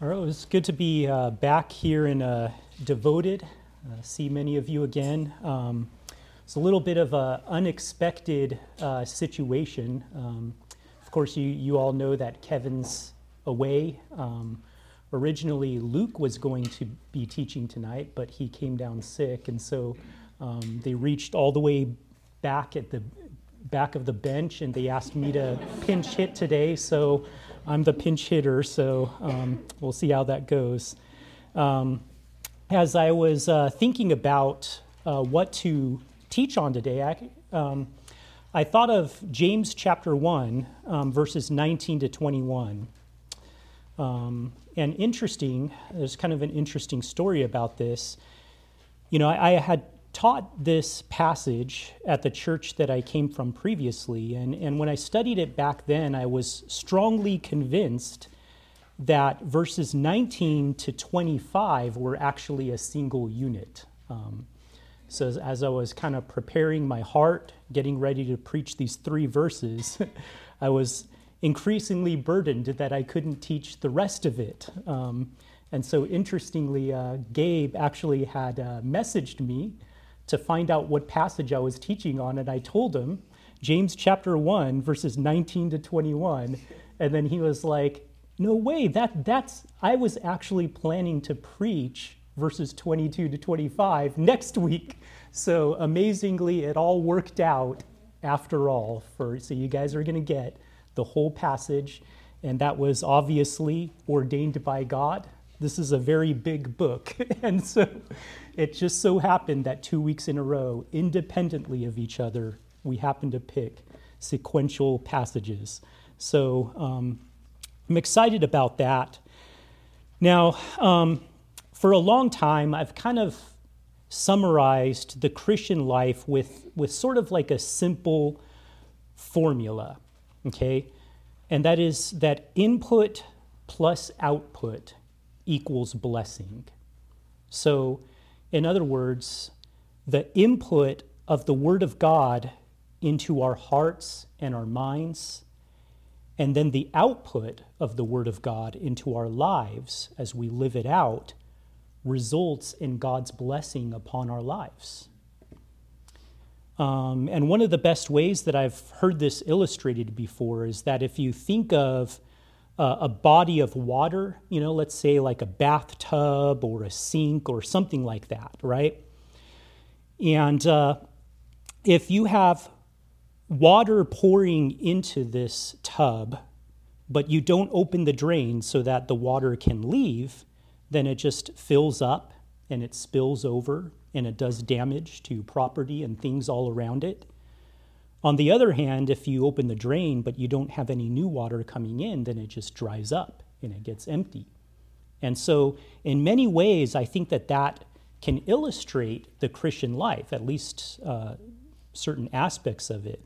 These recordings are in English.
All right, it was good to be back here in Devoted. See many of you again. It's a little bit of an unexpected situation. Of course, you all know that Kevin's away. Originally, Luke was going to be teaching tonight, but he came down sick, and so they reached all the way back at the back of the bench, and they asked me to pinch hit today, so I'm the pinch hitter, so we'll see how that goes. As I was thinking about what to teach on today, I thought of James chapter 1, verses 19 to 21. And interesting, there's kind of an interesting story about this. You know, I had taught this passage at the church that I came from previously, and when I studied it back then, I was strongly convinced that verses 19 to 25 were actually a single unit. So as I was kind of preparing my heart, getting ready to preach these 3 verses, I was increasingly burdened that I couldn't teach the rest of it. And so interestingly, Gabe actually had messaged me to find out what passage I was teaching on, and I told him James chapter 1, verses 19 to 21, and then he was like, no way, that's I was actually planning to preach verses 22 to 25 next week. So amazingly, it all worked out after all. So you guys are going to get the whole passage, and that was obviously ordained by God. This is a very big book, and so it just so happened that 2 weeks in a row, independently of each other, we happened to pick sequential passages. So I'm excited about that. Now, for a long time, I've kind of summarized the Christian life with sort of like a simple formula, okay? And that is that input plus output equals blessing. So, in other words, the input of the Word of God into our hearts and our minds, and then the output of the Word of God into our lives as we live it out, results in God's blessing upon our lives. And one of the best ways that I've heard this illustrated before is that if you think of a body of water, you know, let's say like a bathtub or a sink or something like that, right? And if you have water pouring into this tub, but you don't open the drain so that the water can leave, then it just fills up and it spills over and it does damage to property and things all around it. On the other hand, if you open the drain but you don't have any new water coming in, then it just dries up and it gets empty. And so in many ways, I think that can illustrate the Christian life, at least certain aspects of it.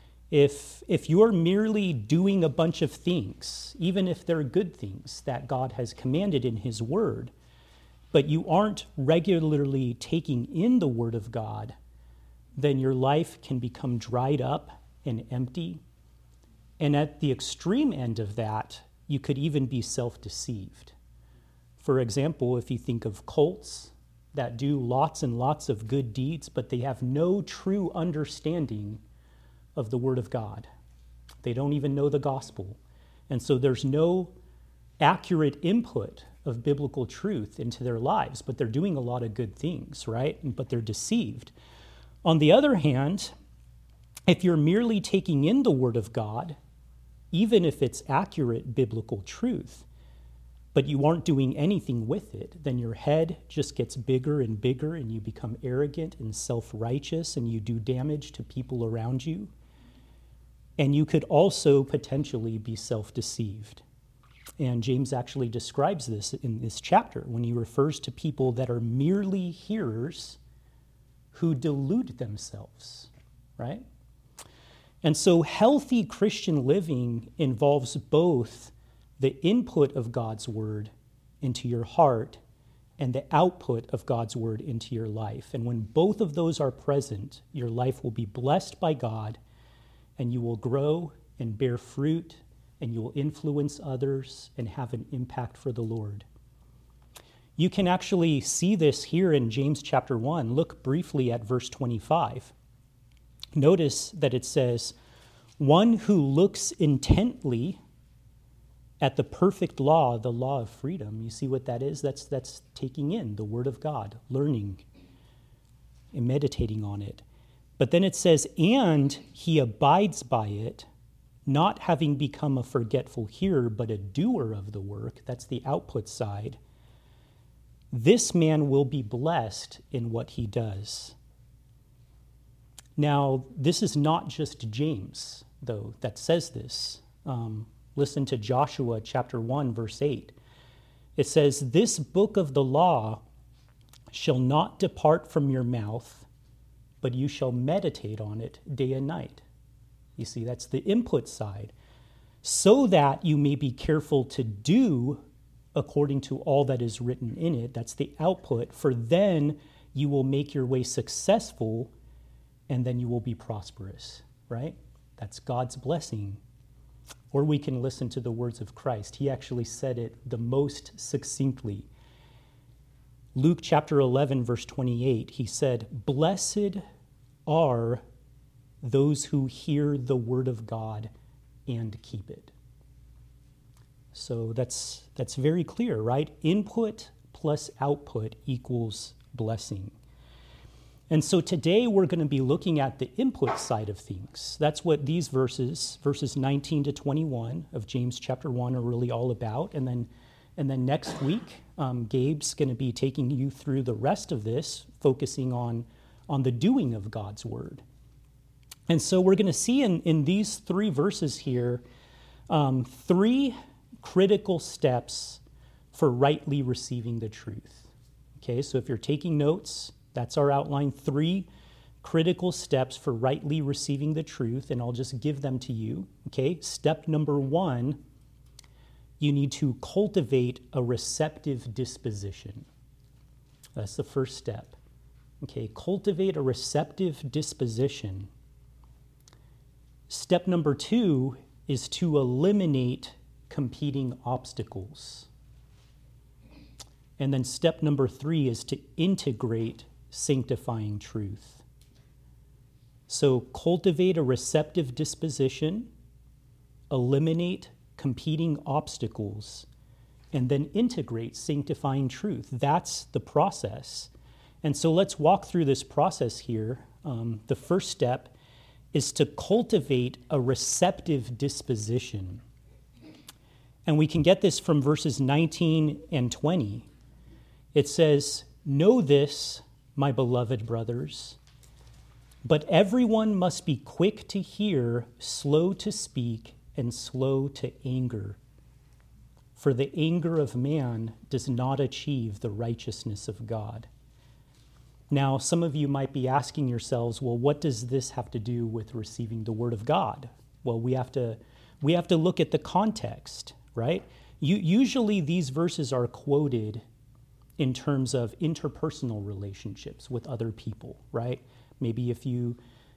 If you're merely doing a bunch of things, even if they're good things that God has commanded in His Word, but you aren't regularly taking in the Word of God, then your life can become dried up and empty. And at the extreme end of that, you could even be self-deceived. For example, if you think of cults that do lots and lots of good deeds, but they have no true understanding of the Word of God. They don't even know the gospel. And so there's no accurate input of biblical truth into their lives, but they're doing a lot of good things, right? But they're deceived. On the other hand, if you're merely taking in the Word of God, even if it's accurate biblical truth, but you aren't doing anything with it, then your head just gets bigger and bigger, and you become arrogant and self-righteous, and you do damage to people around you. And you could also potentially be self-deceived. And James actually describes this in this chapter when he refers to people that are merely hearers who delude themselves, right? And so healthy Christian living involves both the input of God's Word into your heart and the output of God's Word into your life. And when both of those are present, your life will be blessed by God, and you will grow and bear fruit and you'll influence others and have an impact for the Lord. You can actually see this here in James chapter 1. Look briefly at verse 25. Notice that it says, "One who looks intently at the perfect law, the law of freedom." You see what that is? That's taking in the Word of God, learning and meditating on it. But then it says, "And he abides by it, not having become a forgetful hearer, but a doer of the work." That's the output side. "This man will be blessed in what he does." Now, this is not just James, though, that says this. Listen to Joshua chapter 1, verse 8. It says, "This book of the law shall not depart from your mouth, but you shall meditate on it day and night." You see, that's the input side. "So that you may be careful to do according to all that is written in it." That's the output. "For then you will make your way successful, and then you will be prosperous," right? That's God's blessing. Or we can listen to the words of Christ. He actually said it the most succinctly. Luke chapter 11, verse 28, he said, "Blessed are those who hear the word of God and keep it." So that's very clear, right? Input plus output equals blessing. And so today we're going to be looking at the input side of things. That's what these verses 19 to 21 of James chapter 1 are really all about. And then next week, Gabe's going to be taking you through the rest of this, focusing on the doing of God's word. And so we're going to see in these three verses here, three critical steps for rightly receiving the truth. Okay, so if you're taking notes, that's our outline. Three critical steps for rightly receiving the truth, and I'll just give them to you. Okay, step number one, you need to cultivate a receptive disposition. That's the first step. Okay, cultivate a receptive disposition. Step number two is to eliminate competing obstacles. And then step number three is to integrate sanctifying truth. So cultivate a receptive disposition, eliminate competing obstacles, and then integrate sanctifying truth. That's the process. And so let's walk through this process here. The first step is to cultivate a receptive disposition. And we can get this from verses 19 and 20. It says, "Know this, my beloved brothers, but everyone must be quick to hear, slow to speak, and slow to anger. For the anger of man does not achieve the righteousness of God." Now, some of you might be asking yourselves, well, what does this have to do with receiving the word of God? Well, we have to look at the context, right? Usually these verses are quoted in terms of interpersonal relationships with other people, right? Maybe if you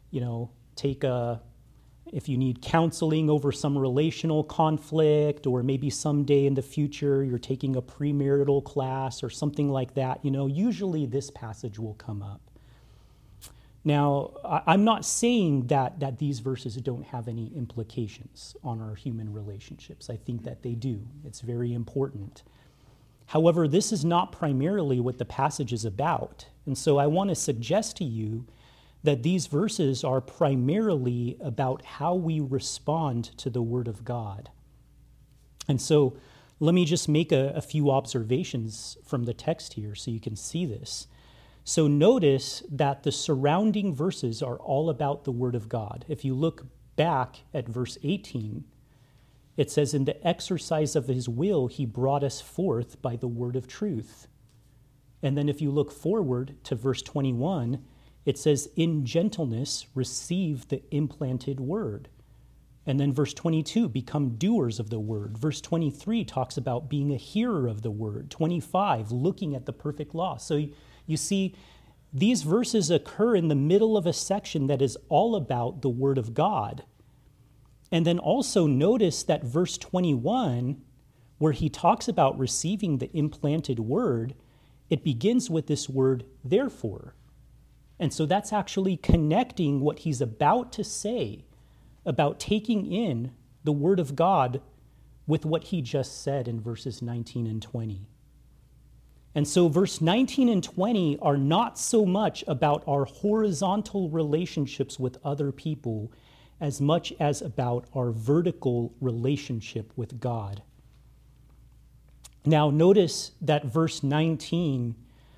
if you need counseling over some relational conflict, or maybe someday in the future you're taking a premarital class or something like that, usually this passage will come up. Now, I'm not saying that these verses don't have any implications on our human relationships. I think that they do. It's very important. However, this is not primarily what the passage is about. And so I want to suggest to you that these verses are primarily about how we respond to the Word of God. And so let me just make a few observations from the text here so you can see this. So notice that the surrounding verses are all about the Word of God. If you look back at verse 18, it says, "In the exercise of his will, he brought us forth by the word of truth." And then if you look forward to verse 21, it says, "In gentleness receive the implanted word." And then verse 22, "Become doers of the word." Verse 23 talks about being a hearer of the word. 25, looking at the perfect law. So you see, these verses occur in the middle of a section that is all about the word of God. And then also notice that verse 21, where he talks about receiving the implanted word, it begins with this word, therefore. And so that's actually connecting what he's about to say about taking in the word of God with what he just said in verses 19 and 20. And so verse 19 and 20 are not so much about our horizontal relationships with other people as much as about our vertical relationship with God. Now notice that verse 19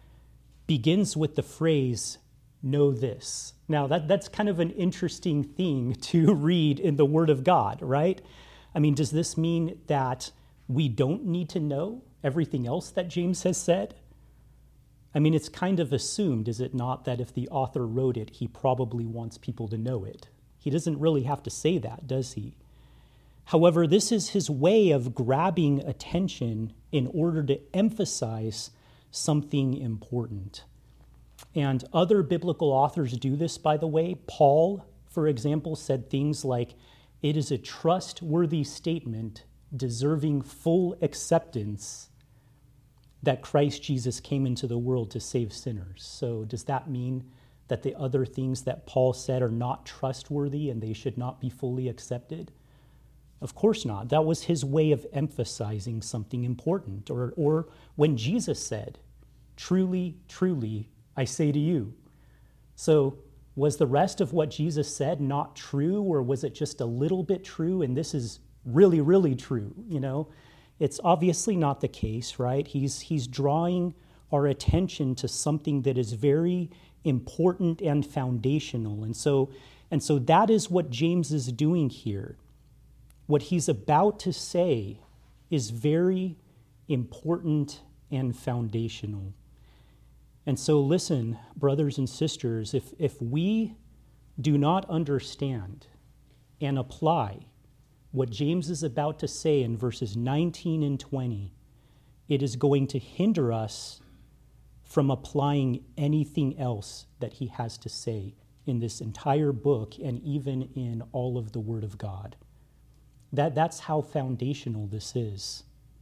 begins with the phrase, know this. Now that's kind of an interesting thing to read in the Word of God, right? I mean, does this mean that we don't need to know everything else that James has said? I mean, it's kind of assumed, is it not, that if the author wrote it, he probably wants people to know it. He doesn't really have to say that, does he? However, this is his way of grabbing attention in order to emphasize something important. And other biblical authors do this, by the way. Paul, for example, said things like, it is a trustworthy statement deserving full acceptance that Christ Jesus came into the world to save sinners. So does that mean that the other things that Paul said are not trustworthy and they should not be fully accepted? Of course not. That was his way of emphasizing something important. Or when Jesus said, truly, truly, I say to you. So was the rest of what Jesus said not true, or was it just a little bit true and this is really, really true? You know, it's obviously not the case, right? He's drawing our attention to something that is very important and foundational. And so that is what James is doing here. What he's about to say is very important and foundational. And so listen, brothers and sisters, if we do not understand and apply what James is about to say in verses 19 and 20, it is going to hinder us from applying anything else that he has to say in this entire book and even in all of the Word of God. That's how foundational this is.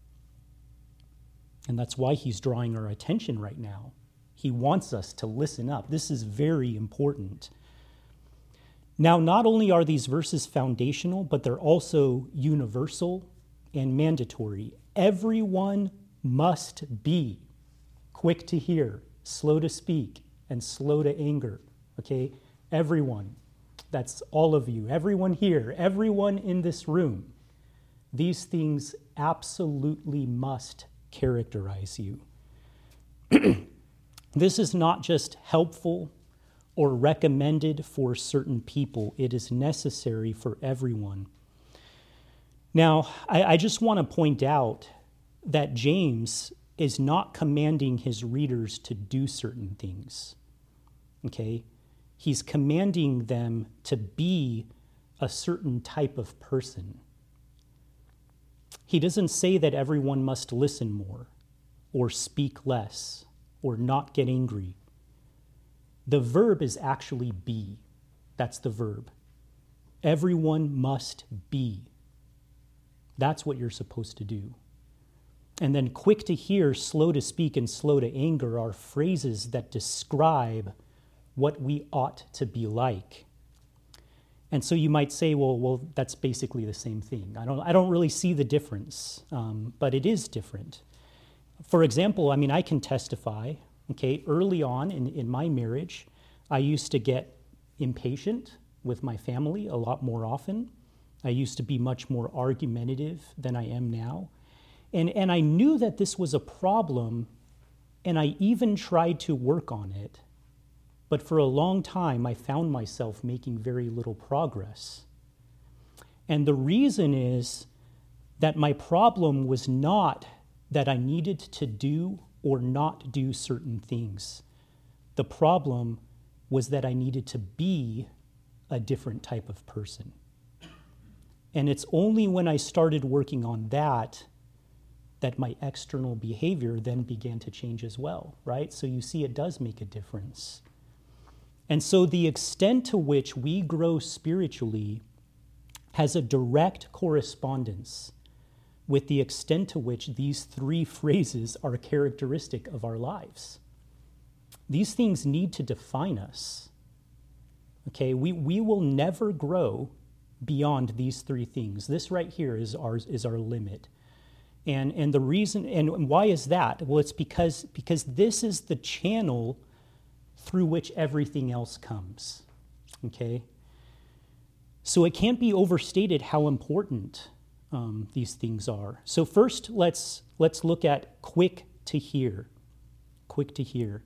And that's why he's drawing our attention right now. He wants us to listen up. This is very important. Now, not only are these verses foundational, but they're also universal and mandatory. Everyone must be quick to hear, slow to speak, and slow to anger. Okay? Everyone. That's all of you. Everyone here, everyone in this room. These things absolutely must characterize you. This is not just helpful or recommended for certain people. It is necessary for everyone. Now, I just want to point out that James is not commanding his readers to do certain things. Okay? He's commanding them to be a certain type of person. He doesn't say that everyone must listen more or speak less or not get angry. The verb is actually be. That's the verb. Everyone must be. That's what you're supposed to do. And then quick to hear, slow to speak, and slow to anger are phrases that describe what we ought to be like. And so you might say, well, that's basically the same thing. I don't really see the difference, but it is different. For example, I mean, I can testify, okay, early on in my marriage, I used to get impatient with my family a lot more often. I used to be much more argumentative than I am now. And I knew that this was a problem, and I even tried to work on it. But for a long time, I found myself making very little progress. And the reason is that my problem was not that I needed to do or not do certain things. The problem was that I needed to be a different type of person. And it's only when I started working on that my external behavior then began to change as well, right? So you see, it does make a difference. And so the extent to which we grow spiritually has a direct correspondence with the extent to which these three phrases are characteristic of our lives. These things need to define us. Okay, we will never grow beyond these three things. This right here is our limit. And the reason, and why is that? Well, it's because this is the channel through which everything else comes. Okay? So it can't be overstated how important these things are. So first, let's look at quick to hear. Quick to hear.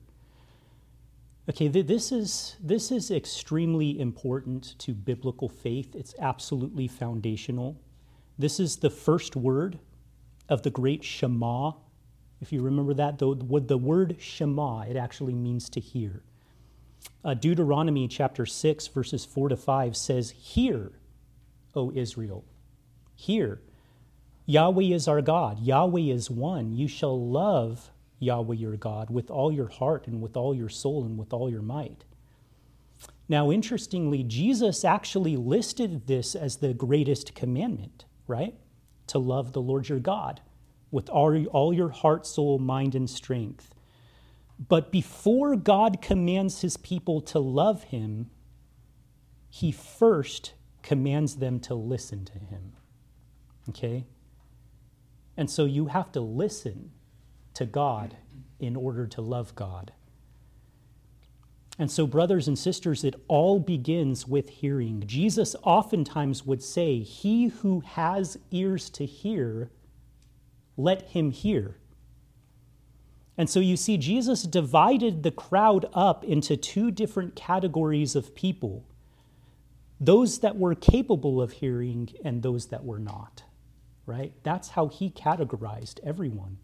Okay, this is extremely important to biblical faith. It's absolutely foundational. This is the first word of the great Shema. If you remember that, the word Shema, it actually means to hear. Deuteronomy chapter 6, verses 4 to 5 says, "Hear, O Israel, hear. Yahweh is our God. Yahweh is one. You shall love Yahweh your God with all your heart and with all your soul and with all your might." Now, interestingly, Jesus actually listed this as the greatest commandment, right? To love the Lord your God with all your heart, soul, mind, and strength. But before God commands his people to love him, he first commands them to listen to him. Okay? And so you have to listen to God in order to love God. And so, brothers and sisters, it all begins with hearing. Jesus oftentimes would say, "He who has ears to hear, let him hear." And so you see, Jesus divided the crowd up into two different categories of people: those that were capable of hearing and those that were not, right? That's how he categorized everyone.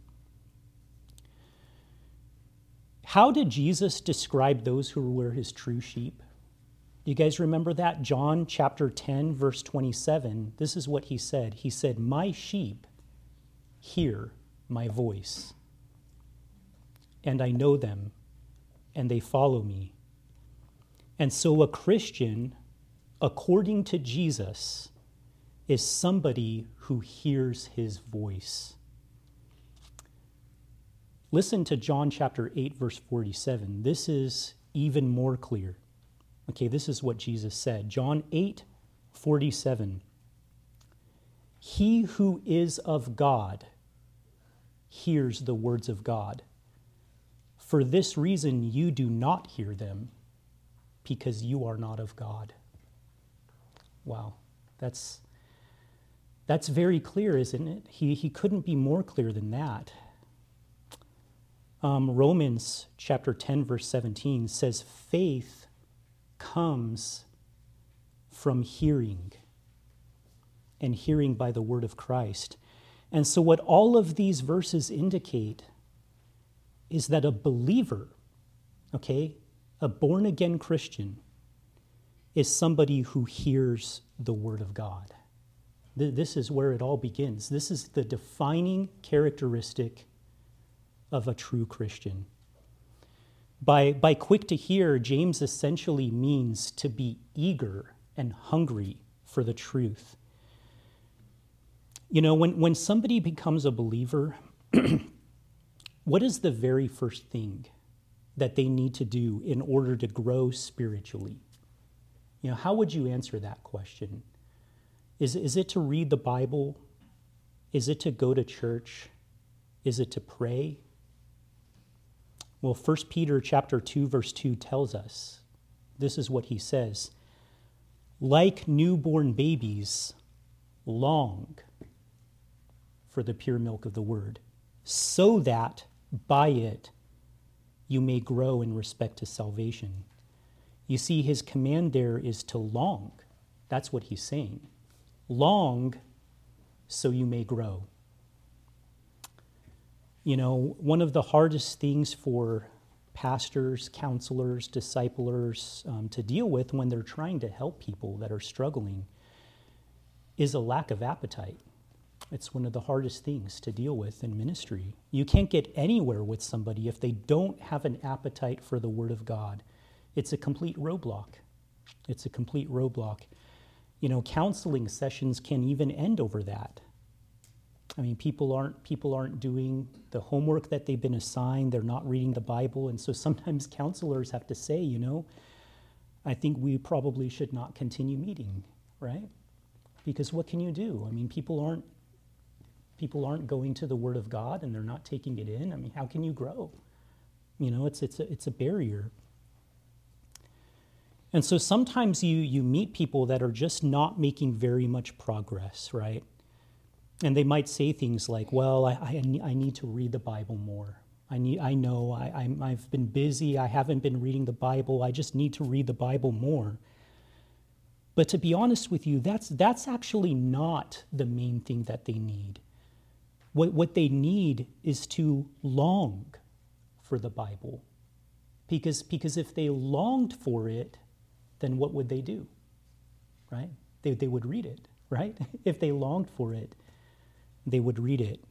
How did Jesus describe those who were his true sheep? You guys remember that? John chapter 10, verse 27. This is what he said. He said, "My sheep hear my voice, and I know them, and they follow me." And so a Christian, according to Jesus, is somebody who hears his voice. Listen to John chapter 8, verse 47. This is even more clear. Okay, this is what Jesus said. John 8, 47. "He who is of God hears the words of God. For this reason you do not hear them, because you are not of God." Wow, that's very clear, isn't it? He couldn't be more clear than that. Romans chapter 10, verse 17 says, "Faith comes from hearing, and hearing by the word of Christ." And so what all of these verses indicate is that a believer, okay, a born-again Christian, is somebody who hears the word of God. This is where it all begins. This is the defining characteristic of a true Christian. By quick to hear, James essentially means to be eager and hungry for the truth. You know, when somebody becomes a believer, what is the very first thing that they need to do in order to grow spiritually? You know, how would you answer that question? Is it to read the Bible? Is it to go to church? Is it to pray? Well, 1 Peter chapter 2, verse 2 tells us, this is what he says, "Like newborn babies, long for the pure milk of the word, so that by it you may grow in respect to salvation." You see, his command there is to long. That's what he's saying. Long so you may grow. You know, one of the hardest things for pastors, counselors, disciplers to deal with when they're trying to help people that are struggling is a lack of appetite. It's one of the hardest things to deal with in ministry. You can't get anywhere with somebody if they don't have an appetite for the Word of God. It's a complete roadblock. It's a complete roadblock. Counseling sessions can even end over that. I mean, people aren't doing the homework that they've been assigned. They're not reading the Bible. And so sometimes counselors have to say, I think we probably should not continue meeting, right? Because what can you do? I mean, people aren't going to the Word of God and they're not taking it in. I mean, how can you grow? It's a barrier. And so sometimes you meet people that are just not making very much progress, right? And they might say things like, well, I need to read the Bible more. I've been busy. I haven't been reading the Bible. I just need to read the Bible more. But to be honest with you, that's actually not the main thing that they need. What they need is to long for the Bible. Because if they longed for it, then what would they do? Right? They would read it, right? If they longed for it, they would read it.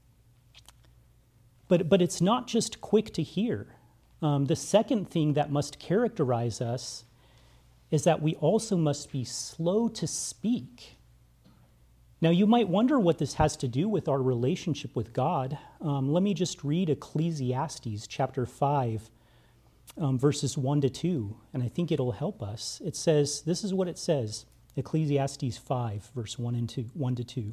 But it's not just quick to hear. The second thing that must characterize us is that we also must be slow to speak. Now, you might wonder what this has to do with our relationship with God. Let me just read Ecclesiastes chapter 5, verses 1 to 2, and I think it'll help us. It says, this is what it says, Ecclesiastes 5, verse 1 to 2.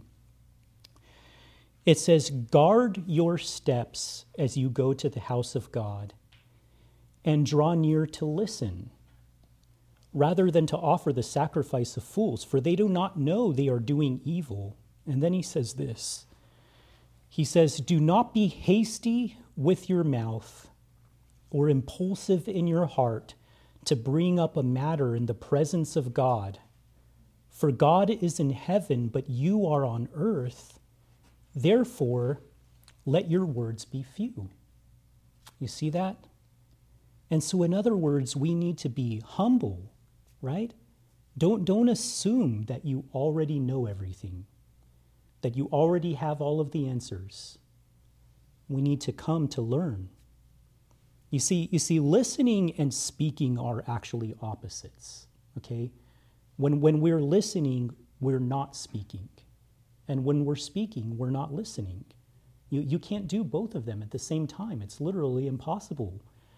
It says, guard your steps as you go to the house of God, and draw near to listen, rather than to offer the sacrifice of fools, for they do not know they are doing evil. And then he says this. He says, do not be hasty with your mouth or impulsive in your heart to bring up a matter in the presence of God. For God is in heaven, but you are on earth. Therefore, let your words be few. You see that? And so, in other words, we need to be humble, right? Don't assume that you already know everything, that you already have all of the answers. We need to come to learn. You see, listening and speaking are actually opposites, okay? When we're listening, we're not speaking. And when we're speaking, we're not listening. You can't do both of them at the same time. It's literally impossible,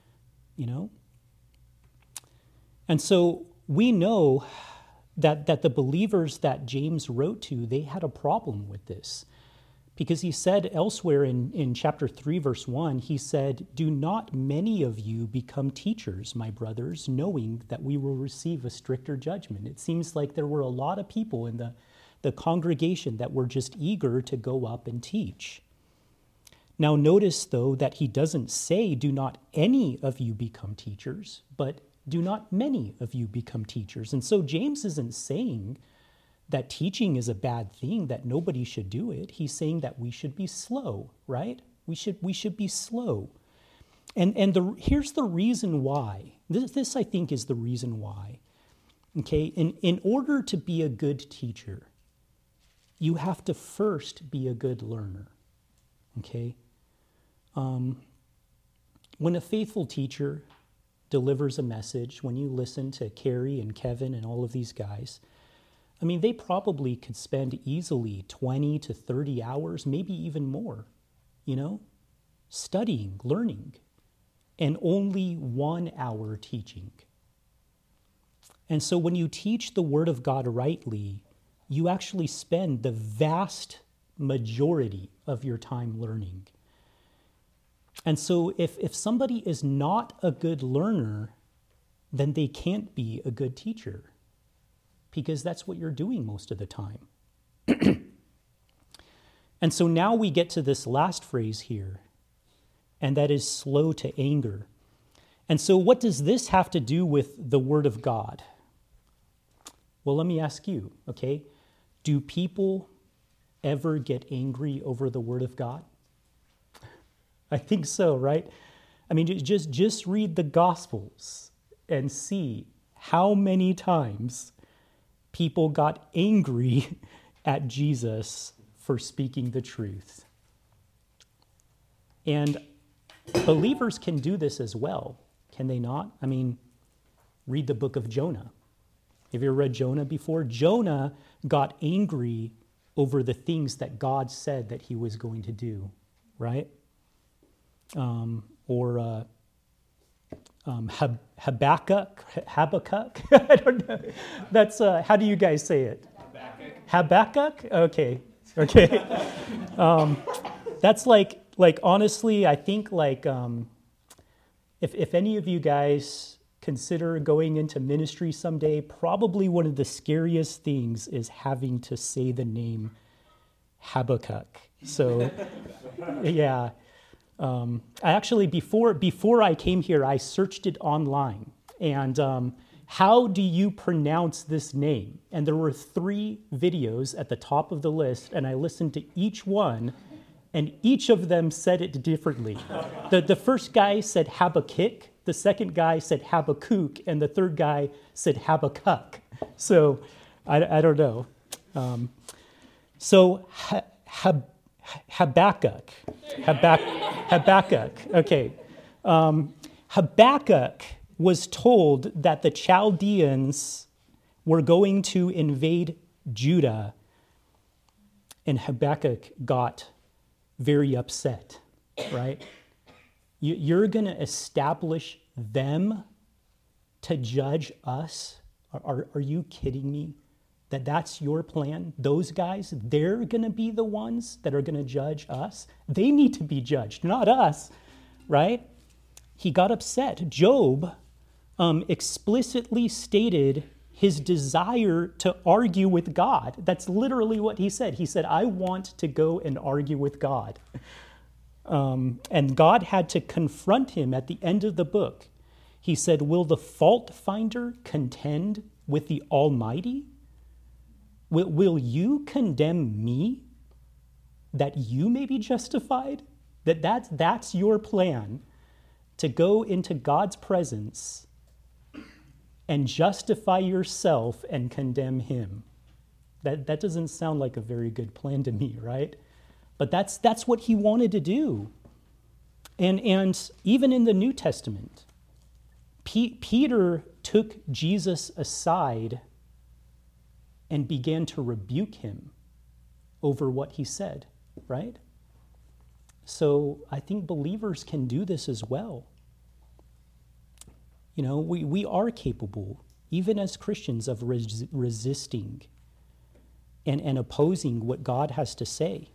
And so we know that the believers that James wrote to, they had a problem with this. Because he said elsewhere in chapter 3, verse 1, he said, do not many of you become teachers, my brothers, knowing that we will receive a stricter judgment. It seems like there were a lot of people in the congregation that were just eager to go up and teach. Now notice, though, that he doesn't say, do not any of you become teachers, but do not many of you become teachers. And so James isn't saying that teaching is a bad thing, that nobody should do it. He's saying that we should be slow, right? We should be slow. And here's the reason why. This I think is the reason why. Okay, in order to be a good teacher, you have to first be a good learner, okay? When a faithful teacher delivers a message, when you listen to Carrie and Kevin and all of these guys, I mean, they probably could spend easily 20 to 30 hours, maybe even more, studying, learning, and only 1 hour teaching. And so when you teach the Word of God rightly, you actually spend the vast majority of your time learning. And so if somebody is not a good learner, then they can't be a good teacher, because that's what you're doing most of the time. And so now we get to this last phrase here, and that is slow to anger. And so what does this have to do with the Word of God? Well, let me ask you, okay? Do people ever get angry over the Word of God? I think so, right? I mean, just read the Gospels and see how many times people got angry at Jesus for speaking the truth. And believers can do this as well, can they not? I mean, read the book of Jonah. Have you ever read Jonah before? Jonah got angry over the things that God said that he was going to do, right? Habakkuk? I don't know. That's, how do you guys say it? Habakkuk? Okay. That's like honestly, I think if any of you guys consider going into ministry someday, probably one of the scariest things is having to say the name Habakkuk. So, yeah. I actually, before I came here, I searched it online. And how do you pronounce this name? And there were 3 videos at the top of the list, and I listened to each one, and each of them said it differently. The first guy said Habakkuk, the second guy said Habakkuk, and the third guy said Habakkuk. So I don't know. Habakkuk. Okay. Habakkuk was told that the Chaldeans were going to invade Judah, and Habakkuk got very upset, right? You're going to establish them to judge us? Are you kidding me? That's your plan? Those guys, they're going to be the ones that are going to judge us? They need to be judged, not us, right? He got upset. Job explicitly stated his desire to argue with God. That's literally what he said. He said, I want to go and argue with God. And God had to confront him at the end of the book. He said, will the fault finder contend with the Almighty? Will you condemn me that you may be justified? That's your plan, to go into God's presence and justify yourself and condemn him. That doesn't sound like a very good plan to me, right? But that's what he wanted to do. And even in the New Testament, Peter took Jesus aside and began to rebuke him over what he said, right? So I think believers can do this as well. You know, we are capable, even as Christians, of resisting and opposing what God has to say.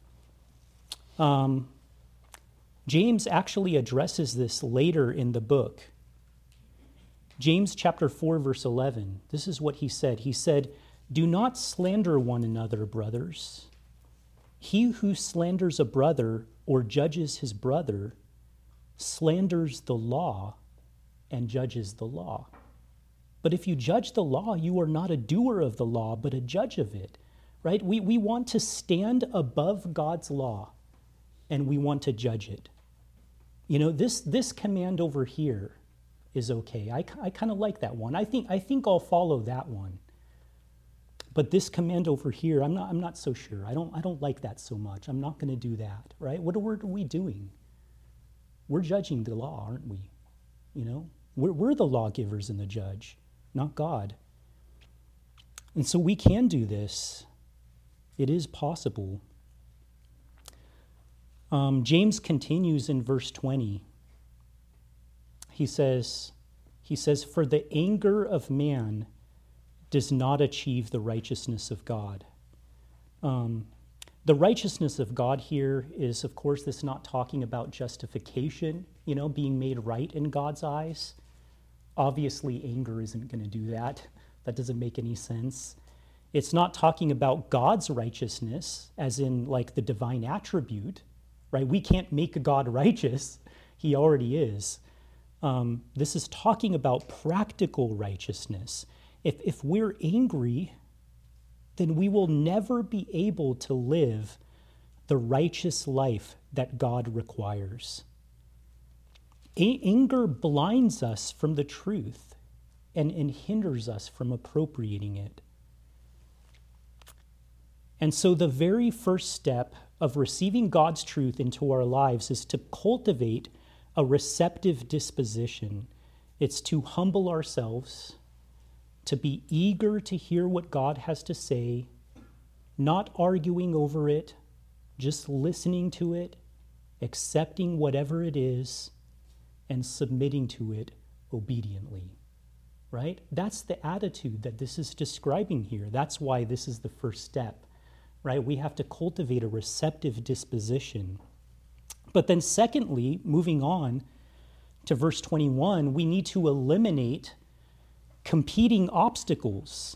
James actually addresses this later in the book. James chapter 4, verse 11. This is what he said. He said, do not slander one another, brothers. He who slanders a brother or judges his brother slanders the law and judges the law. But if you judge the law, you are not a doer of the law, but a judge of it, right? We want to stand above God's law, and we want to judge it. You know, this command over here is okay. I kind of like that one. I think I'll follow that one. But this command over here, I'm not so sure. I don't like that so much. I'm not going to do that, right? What are we doing? We're judging the law, aren't we? You know, we're the lawgivers and the judge, not God. And so we can do this. It is possible. James continues in verse 20. He says, for the anger of man does not achieve the righteousness of God. The righteousness of God here is, of course, this not talking about justification, you know, being made right in God's eyes. Obviously, anger isn't going to do that. That doesn't make any sense. It's not talking about God's righteousness, as in like the divine attribute, right? We can't make God righteous. He already is. This is talking about practical righteousness. If we're angry, then we will never be able to live the righteous life that God requires. Anger blinds us from the truth and hinders us from appropriating it. And so the very first step of receiving God's truth into our lives is to cultivate a receptive disposition. It's to humble ourselves, to be eager to hear what God has to say, not arguing over it, just listening to it, accepting whatever it is, and submitting to it obediently, right? That's the attitude that this is describing here. That's why this is the first step, right? We have to cultivate a receptive disposition. But then secondly, moving on to verse 21, we need to eliminate competing obstacles.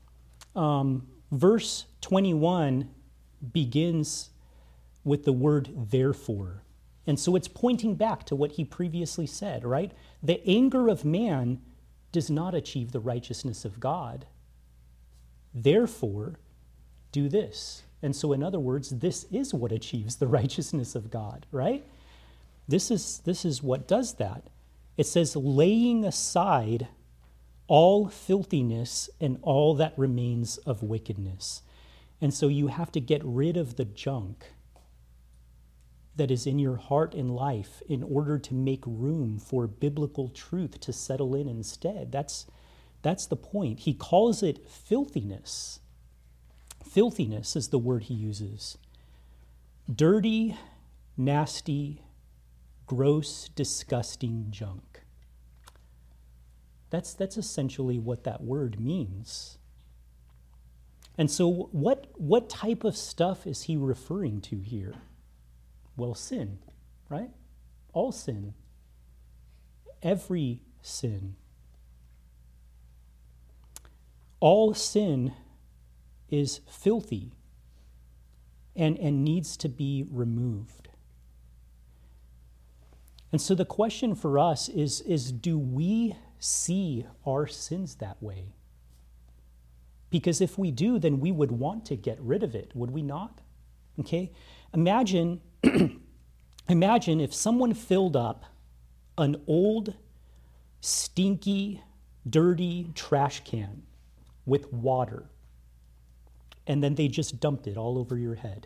Verse 21 begins with the word therefore. And so it's pointing back to what he previously said, right? The anger of man does not achieve the righteousness of God. Therefore, do this. And so, in other words, this is what achieves the righteousness of God, right? This is what does that. It says, laying aside all filthiness and all that remains of wickedness. And so you have to get rid of the junk that is in your heart and life in order to make room for biblical truth to settle in instead. That's the point. He calls it filthiness. Filthiness is the word he uses. Dirty, nasty, gross, disgusting junk. That's essentially what that word means. And so what type of stuff is he referring to here? Well, sin, right? All sin. Every sin. All sin is filthy and needs to be removed. And so the question for us is do we see our sins that way? Because if we do, then we would want to get rid of it, would we not? Okay? Imagine if someone filled up an old, stinky, dirty trash can with water, and then they just dumped it all over your head.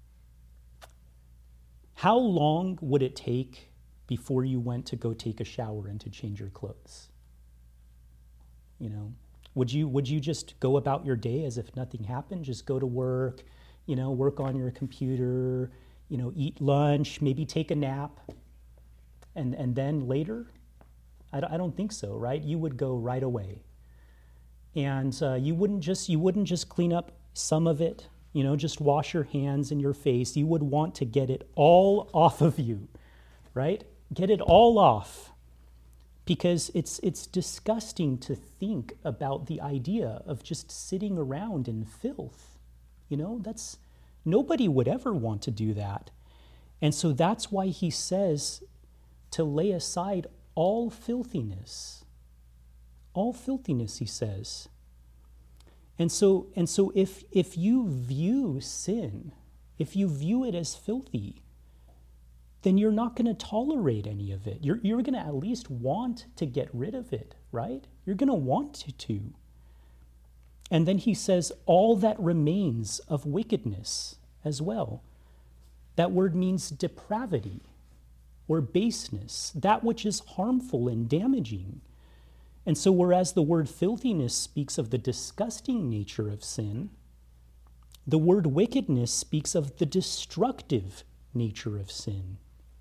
How long would it take before you went to go take a shower and to change your clothes? You know, would you just go about your day as if nothing happened? Just go to work, work on your computer, eat lunch, maybe take a nap, and then later? I don't think so, right? You would go right away. And you wouldn't just clean up some of it, just wash your hands and your face. You would want to get it all off of you, right? Get it all off. Because it's disgusting to think about the idea of just sitting around in filth. Nobody would ever want to do that. And so that's why he says to lay aside all filthiness. All filthiness, he says. And so if you view sin, if you view it as filthy, then you're not going to tolerate any of it. You're going to at least want to get rid of it, right? You're going to want to. And then he says, all that remains of wickedness as well. That word means depravity or baseness, that which is harmful and damaging. And so whereas the word filthiness speaks of the disgusting nature of sin, the word wickedness speaks of the destructive nature of sin.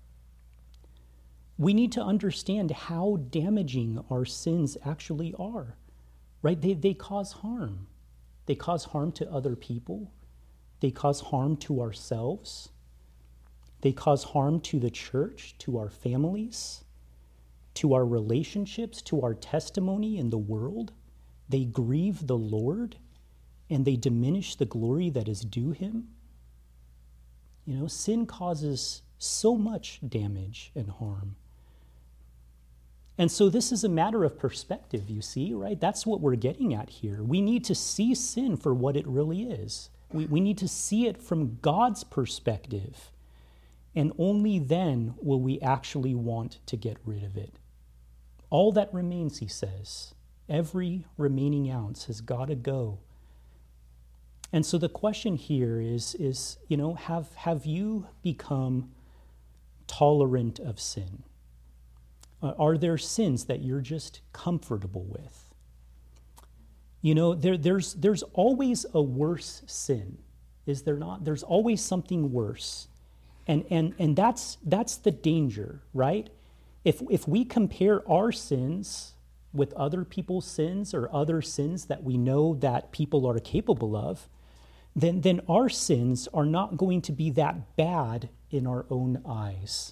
We need to understand how damaging our sins actually are, right? They cause harm. They cause harm to other people. They cause harm to ourselves. They cause harm to the church, to our families, to our relationships, to our testimony in the world. They grieve the Lord, and they diminish the glory that is due him. Sin causes so much damage and harm. And so this is a matter of perspective, you see, right? That's what we're getting at here. We need to see sin for what it really is. We need to see it from God's perspective. And only then will we actually want to get rid of it. All that remains, he says, every remaining ounce has got to go. And so the question here is have you become tolerant of sin? Are there sins that you're just comfortable with? You know, there's always a worse sin, is there not? There's always something worse. And that's the danger, right? If we compare our sins with other people's sins or other sins that we know that people are capable of, then our sins are not going to be that bad in our own eyes.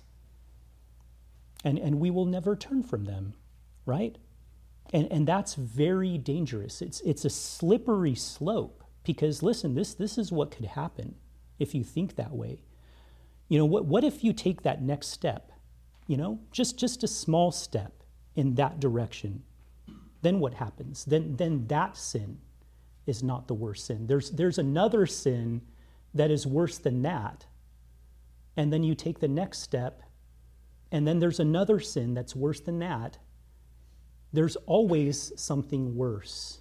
And we will never turn from them, right? And that's very dangerous. It's a slippery slope because, listen, this is what could happen if you think that way. You know, what if you take that next step, you know, just a small step in that direction? Then what happens? Then that sin is not the worst sin. There's another sin that is worse than that. And then you take the next step, and then there's another sin that's worse than that. There's always something worse.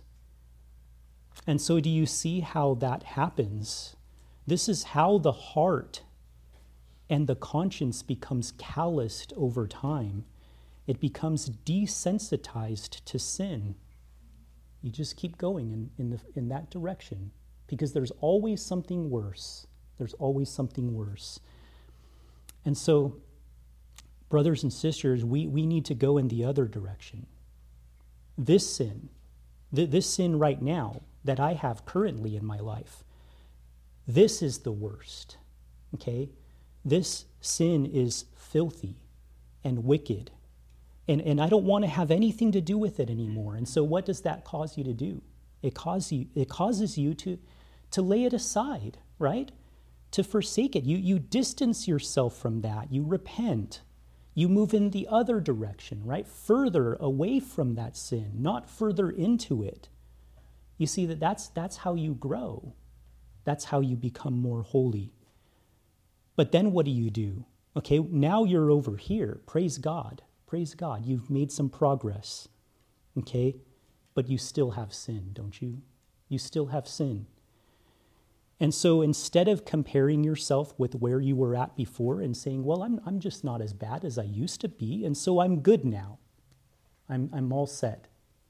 And so do you see how that happens? This is how the heart and the conscience becomes calloused over time. It becomes desensitized to sin. You just keep going in that direction because there's always something worse. There's always something worse. And so, brothers and sisters, we need to go in the other direction. This sin right now that I have currently in my life, this is the worst, okay? This sin is filthy and wicked, and I don't want to have anything to do with it anymore. And so what does that cause you to do? It causes you to lay it aside, right? To forsake it. You distance yourself from that. You repent. You move in the other direction, right? Further away from that sin, not further into it. You see that's how you grow. That's how you become more holy. But then what do? Okay, now you're over here. Praise God. Praise God. You've made some progress. Okay? But you still have sin, don't you? You still have sin. And so instead of comparing yourself with where you were at before and saying, well, I'm just not as bad as I used to be, and so I'm good now. I'm all set.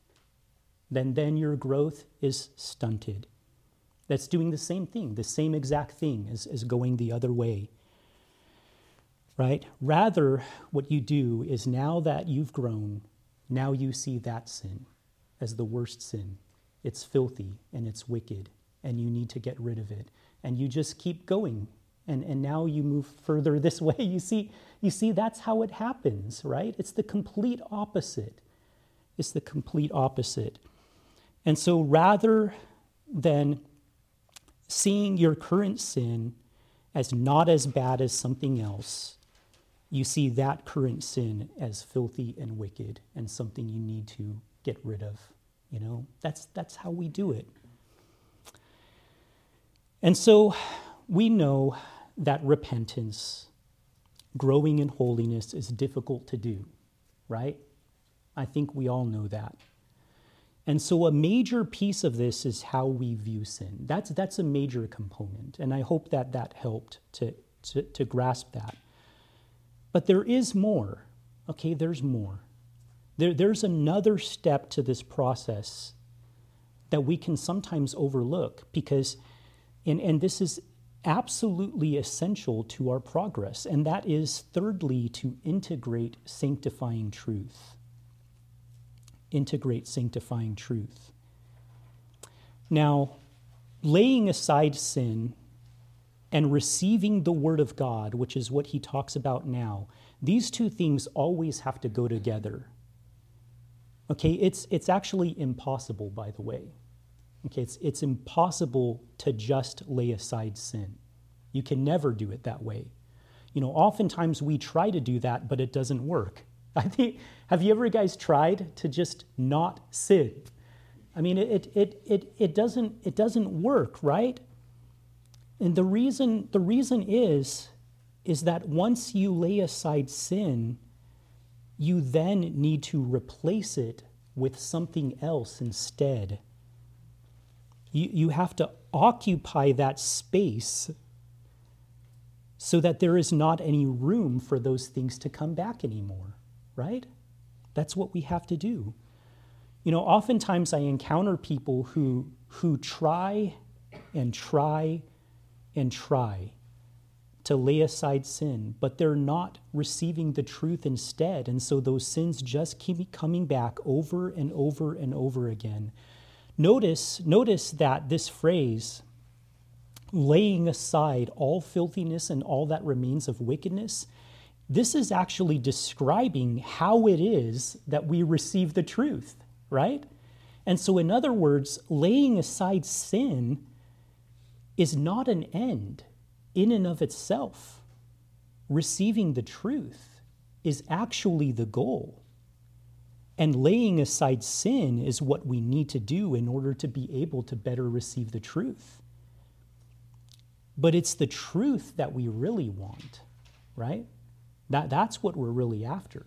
Then your growth is stunted. That's doing the same thing, the same exact thing as going the other way. Right? Rather, what you do is now that you've grown, now you see that sin as the worst sin. It's filthy and it's wicked, and you need to get rid of it. And you just keep going. And now you move further this way. You see, that's how it happens, right? It's the complete opposite. It's the complete opposite. And so rather than seeing your current sin as not as bad as something else, you see that current sin as filthy and wicked and something you need to get rid of. You know, that's how we do it. And so we know that repentance, growing in holiness, is difficult to do, right? I think we all know that. And so a major piece of this is how we view sin. That's a major component, and I hope that helped to grasp that. But there is more, okay? There's more. There's another step to this process that we can sometimes overlook because, and this is absolutely essential to our progress, and that is, thirdly, to integrate sanctifying truth. Integrate sanctifying truth. Now, laying aside sin and receiving the Word of God, which is what he talks about now, these two things always have to go together. Okay, it's actually impossible, by the way. Okay, it's impossible to just lay aside sin. You can never do it that way. You know, oftentimes we try to do that, but it doesn't work. I think, have you ever guys tried to just not sin? I mean, it doesn't work, right? And the reason is that once you lay aside sin, you then need to replace it with something else instead. You have to occupy that space so that there is not any room for those things to come back anymore, right? That's what we have to do. Oftentimes I encounter people who try and try and try to lay aside sin, but they're not receiving the truth instead. And so those sins just keep coming back over and over and over again. Notice that this phrase, laying aside all filthiness and all that remains of wickedness, this is actually describing how it is that we receive the truth, right? And so in other words, laying aside sin is not an end in and of itself. Receiving the truth is actually the goal. And laying aside sin is what we need to do in order to be able to better receive the truth. But it's the truth that we really want, right? That's what we're really after.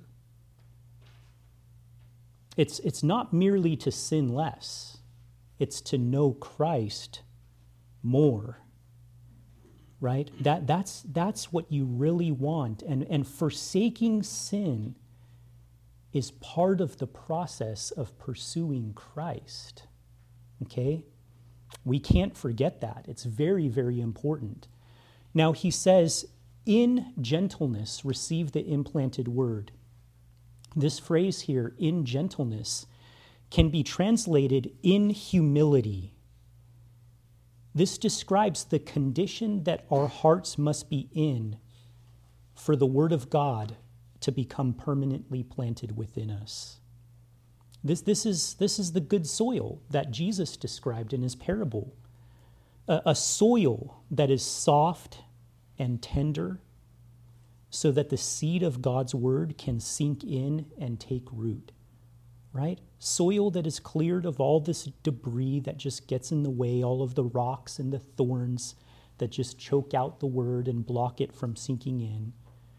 It's not merely to sin less. It's to know Christ more. Right? That's what you really want. And forsaking sin is part of the process of pursuing Christ. Okay? We can't forget that. It's very, very important. Now he says, in gentleness receive the implanted word. This phrase here, in gentleness, can be translated in humility. This describes the condition that our hearts must be in for the Word of God to become permanently planted within us. This is the good soil that Jesus described in his parable. A soil that is soft and tender so that the seed of God's Word can sink in and take root. Right? Soil that is cleared of all this debris that just gets in the way, all of the rocks and the thorns that just choke out the word and block it from sinking in.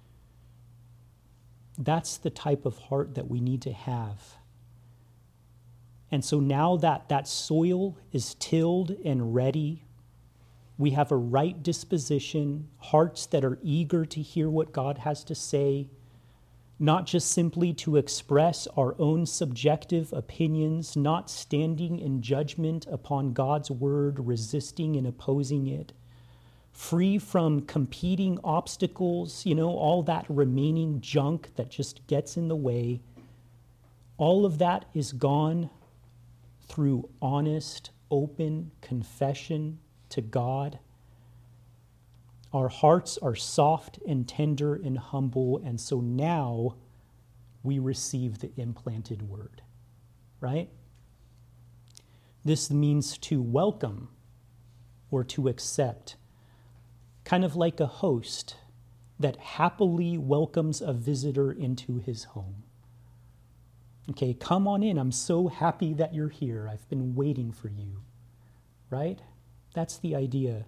That's the type of heart that we need to have. And so now that soil is tilled and ready, we have a right disposition, hearts that are eager to hear what God has to say, not just simply to express our own subjective opinions, not standing in judgment upon God's word, resisting and opposing it, free from competing obstacles, all that remaining junk that just gets in the way. All of that is gone through honest, open confession to God. Our hearts are soft and tender and humble, and so now we receive the implanted word, right? This means to welcome or to accept, kind of like a host that happily welcomes a visitor into his home. Okay, come on in. I'm so happy that you're here. I've been waiting for you, right? That's the idea.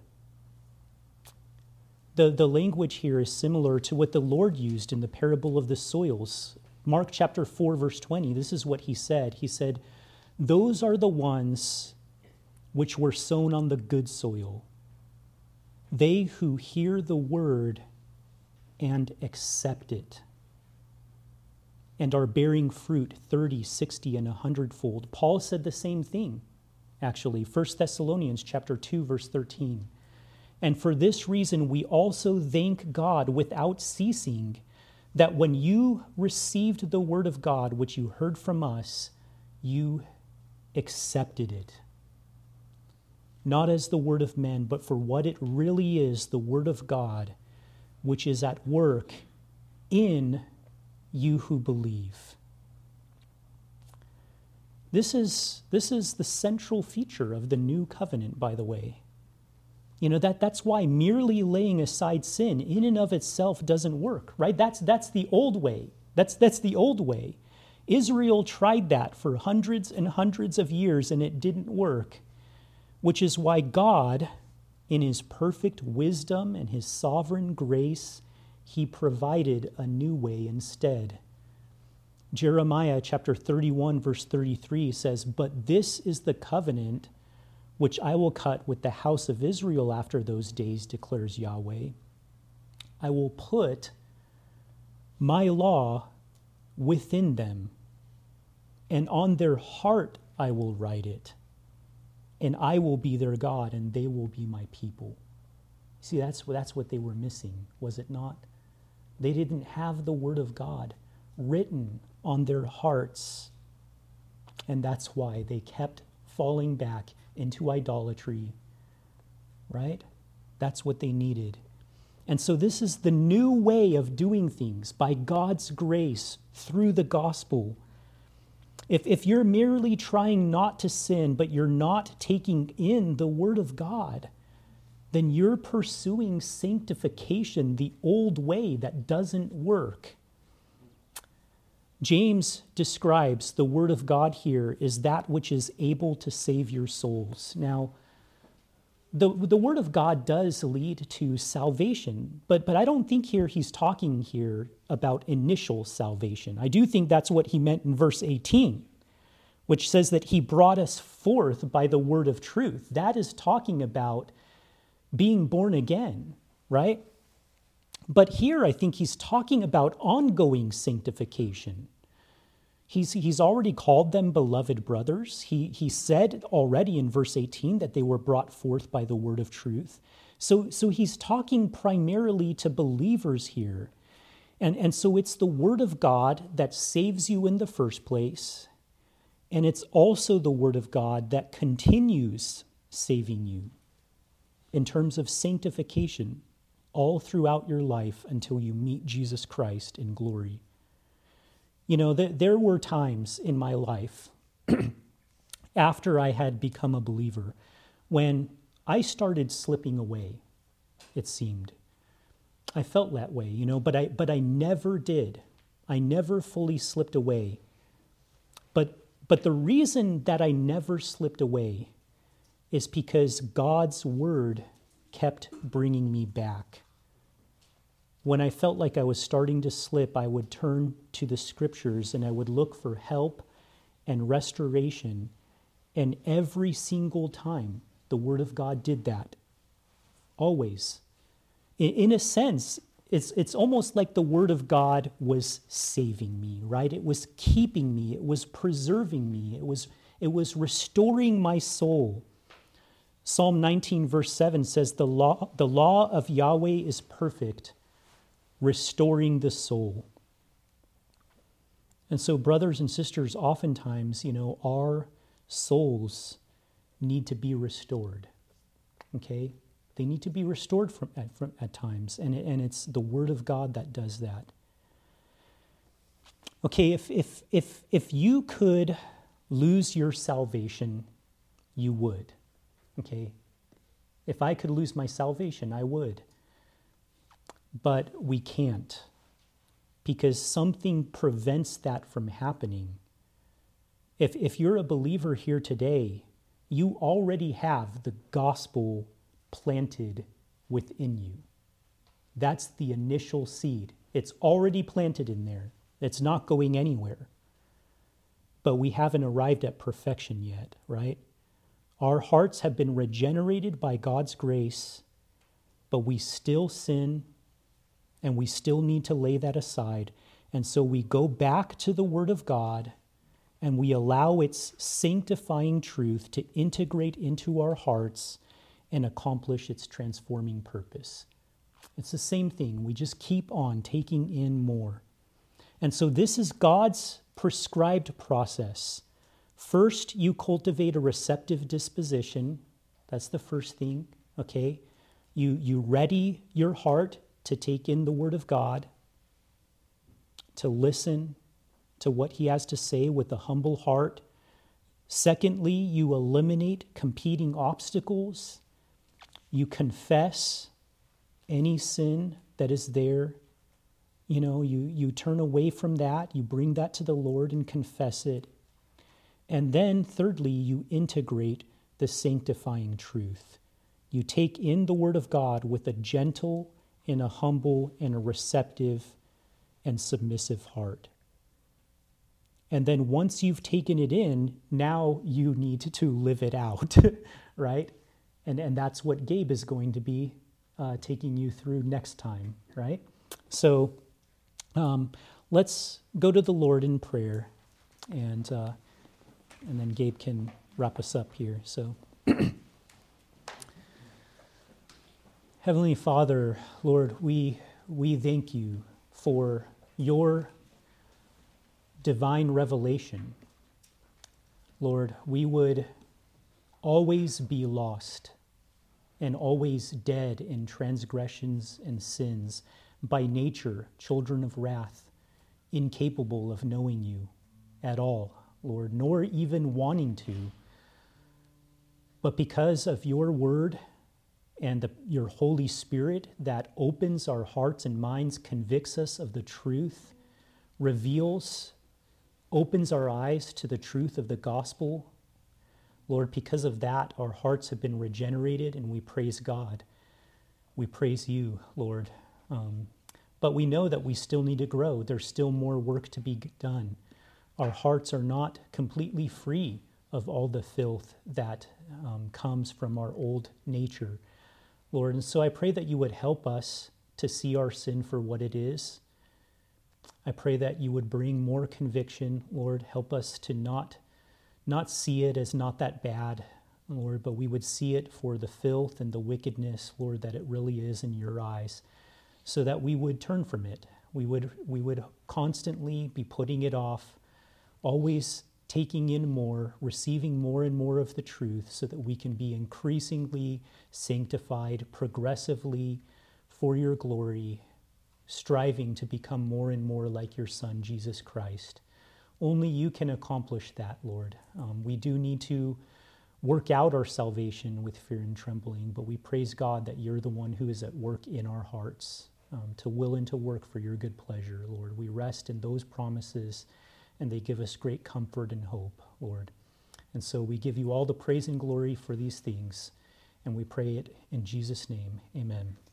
The language here is similar to what the Lord used in the parable of the soils. Mark chapter 4, verse 20, this is what he said. He said, "Those are the ones which were sown on the good soil. They who hear the word and accept it, and are bearing fruit 30, 60, and 100-fold." Paul said the same thing, actually. 1 Thessalonians chapter 2, verse 13. "And for this reason we also thank God without ceasing, that when you received the word of God, which you heard from us, you accepted it. Not as the word of men, but for what it really is, the word of God, which is at work in you who believe." This is the central feature of the new covenant, by the way. That's why merely laying aside sin in and of itself doesn't work, right? That's the old way. That's the old way. Israel tried that for hundreds and hundreds of years and it didn't work, which is why God, in his perfect wisdom and his sovereign grace, he provided a new way instead. Jeremiah chapter 31, verse 33 says, "But this is the covenant which I will cut with the house of Israel after those days, declares Yahweh. I will put my law within them and on their heart I will write it, and I will be their God, and they will be my people. See, that's what they were missing, was it not? They didn't have the Word of God written on their hearts, and that's why they kept falling back into idolatry, right? That's what they needed. And so this is the new way of doing things by God's grace through the gospel. If you're merely trying not to sin, but you're not taking in the Word of God, then you're pursuing sanctification the old way that doesn't work. James describes the Word of God here as that which is able to save your souls. Now, the Word of God does lead to salvation, but I don't think he's talking here about initial salvation. I do think that's what he meant in verse 18, which says that he brought us forth by the word of truth. That is talking about being born again, right? But here I think he's talking about ongoing sanctification. He's already called them beloved brothers. He said already in verse 18 that they were brought forth by the word of truth. So he's talking primarily to believers here. And so it's the word of God that saves you in the first place. And it's also the word of God that continues saving you in terms of sanctification all throughout your life until you meet Jesus Christ in glory. You know, there were times in my life after I had become a believer when I started slipping away, it seemed. I felt that way, you know, but I never did. I never fully slipped away. But the reason that I never slipped away is because God's word kept bringing me back. When I felt like I was starting to slip, I would turn to the scriptures and I would look for help and restoration. And every single time, the Word of God did that. Always. In a sense, it's almost like the Word of God was saving me, right? It was keeping me. It was preserving me. It was restoring my soul. Psalm 19, verse 7 says, the law of Yahweh is perfect, restoring the soul. And so, brothers and sisters, oftentimes, you know, our souls need to be restored. Okay? They need to be restored at times, and it's the Word of God that does that. Okay, if you could lose your salvation, you would. Okay? If I could lose my salvation, I would. But we can't, because something prevents that from happening. If you're a believer here today, you already have the gospel planted within you. That's the initial seed. It's already planted in there. It's not going anywhere. But we haven't arrived at perfection yet, right? Our hearts have been regenerated by God's grace, but we still sin, and we still need to lay that aside. And so we go back to the Word of God, and we allow its sanctifying truth to integrate into our hearts and accomplish its transforming purpose. It's the same thing. We just keep on taking in more. And so this is God's prescribed process. First, you cultivate a receptive disposition. That's the first thing, okay? You ready your heart to take in the Word of God, to listen to what He has to say with a humble heart. Secondly, you eliminate competing obstacles. You confess any sin that is there. You know, you turn away from that. You bring that to the Lord and confess it. And then thirdly, you integrate the sanctifying truth. You take in the Word of God with a gentle and a humble and a receptive and submissive heart. And then once you've taken it in, now you need to live it out, right? And that's what Gabe is going to be taking you through next time, right? So let's go to the Lord in prayer. and then Gabe can wrap us up here. So, Heavenly Father, Lord, we thank you for your divine revelation. Lord, we would always be lost and always dead in transgressions and sins, by nature, children of wrath, incapable of knowing you at all, Lord, nor even wanting to. But because of your word and your Holy Spirit that opens our hearts and minds, convicts us of the truth, opens our eyes to the truth of the gospel, Lord, because of that, our hearts have been regenerated, and we praise God. We praise you, Lord. But we know that we still need to grow. There's still more work to be done. Our hearts are not completely free of all the filth that comes from our old nature, Lord. And so I pray that you would help us to see our sin for what it is. I pray that you would bring more conviction, Lord. Help us to not see it as not that bad, Lord, but we would see it for the filth and the wickedness, Lord, that it really is in your eyes, so that we would turn from it. We would constantly be putting it off, always taking in more, receiving more and more of the truth, so that we can be increasingly sanctified progressively for your glory, striving to become more and more like your Son, Jesus Christ. Only you can accomplish that, Lord. We do need to work out our salvation with fear and trembling, but we praise God that you're the one who is at work in our hearts, to will and to work for your good pleasure, Lord. We rest in those promises, and they give us great comfort and hope, Lord. And so we give you all the praise and glory for these things, and we pray it in Jesus' name. Amen.